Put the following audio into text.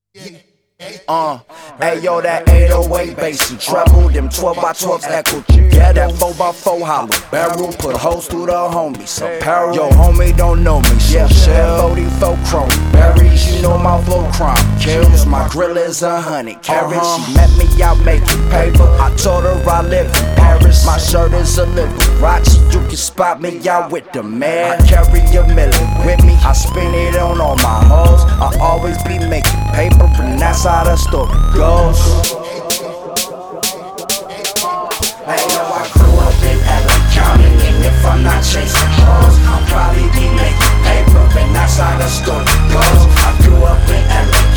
Hey yo, that 808 bass and treble, them 12 by 12s echo together. That 4 by 4 hollow barrel, put holes through the homies. Apparel, yo, homie don't know me, so shell 44 chrome berries, you know my flow crime kills. My grill is 100 carats. She met me out making paper. I told her I live in Paris. My shirt is a Liberace. You can spot me out with the man. I carry a million with me. I spin it on all my hoes. I always be making paper, and that's how the story goes. Hey yo, I grew up in LA County, and if I'm not chasing hoes, I'll probably be making paper, and that's how the story goes. I grew up in LA